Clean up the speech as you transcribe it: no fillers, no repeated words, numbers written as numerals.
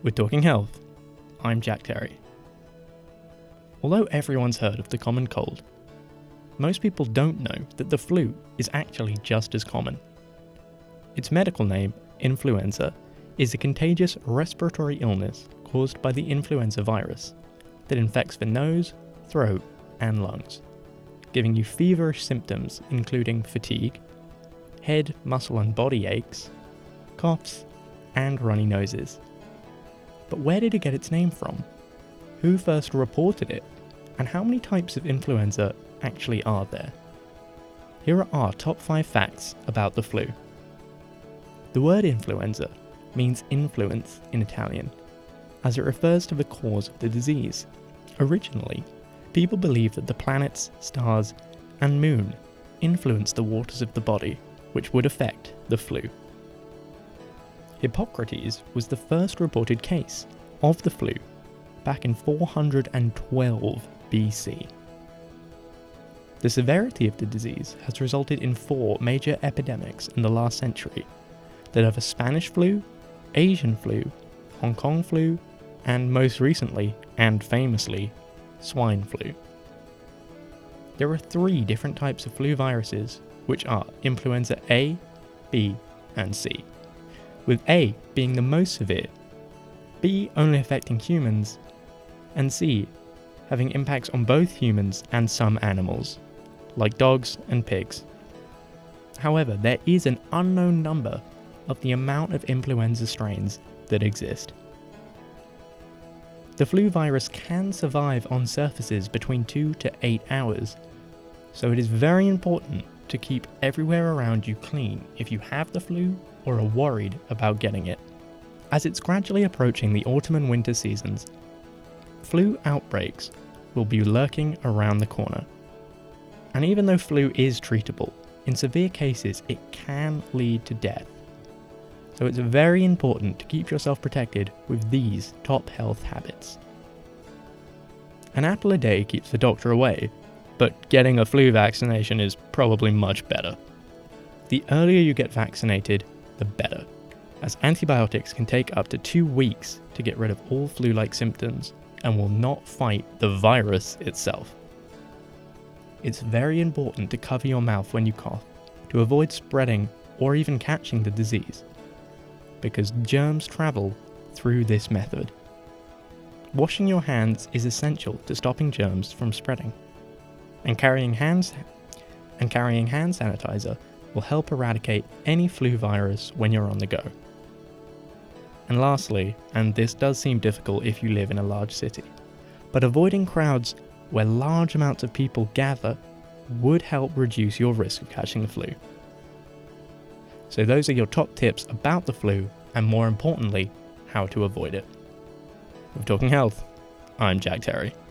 We're talking health. I'm Jack Terry. Although everyone's heard of the common cold, most people don't know that the flu is actually just as common. Its medical name, influenza, is a contagious respiratory illness caused by the influenza virus that infects the nose, throat, and lungs, giving you feverish symptoms including fatigue, head, muscle and body aches, coughs, and runny noses. But where did it get its name from? Who first reported it? And how many types of influenza actually are there? Here are our top 5 facts about the flu. The word influenza means influence in Italian, as it refers to the cause of the disease. Originally, people believed that the planets, stars, and moon influence the waters of the body, which would affect the flu. Hippocrates was the first reported case of the flu back in 412 BC. The severity of the disease has resulted in 4 major epidemics in the last century that are the Spanish flu, Asian flu, Hong Kong flu, and most recently, and famously, swine flu. There are 3 different types of flu viruses, which are influenza A, B, and C, with A being the most severe, B only affecting humans, and C having impacts on both humans and some animals, like dogs and pigs. However, there is an unknown number of the amount of influenza strains that exist. The flu virus can survive on surfaces between 2 to 8 hours, so it is very important to keep everywhere around you clean if you have the flu or are worried about getting it. As it's gradually approaching the autumn and winter seasons, flu outbreaks will be lurking around the corner. And even though flu is treatable, in severe cases it can lead to death. So it's very important to keep yourself protected with these top health habits. An apple a day keeps the doctor away, but getting a flu vaccination is probably much better. The earlier you get vaccinated, the better, as antibiotics can take up to 2 weeks to get rid of all flu-like symptoms and will not fight the virus itself. It's very important to cover your mouth when you cough to avoid spreading or even catching the disease, because germs travel through this method. Washing your hands is essential to stopping germs from spreading, and carrying hand sanitizer will help eradicate any flu virus when you're on the go. And lastly, and this does seem difficult if you live in a large city, but avoiding crowds where large amounts of people gather would help reduce your risk of catching the flu. So those are your top tips about the flu, and more importantly, how to avoid it. With Talking Health, I'm Jack Terry.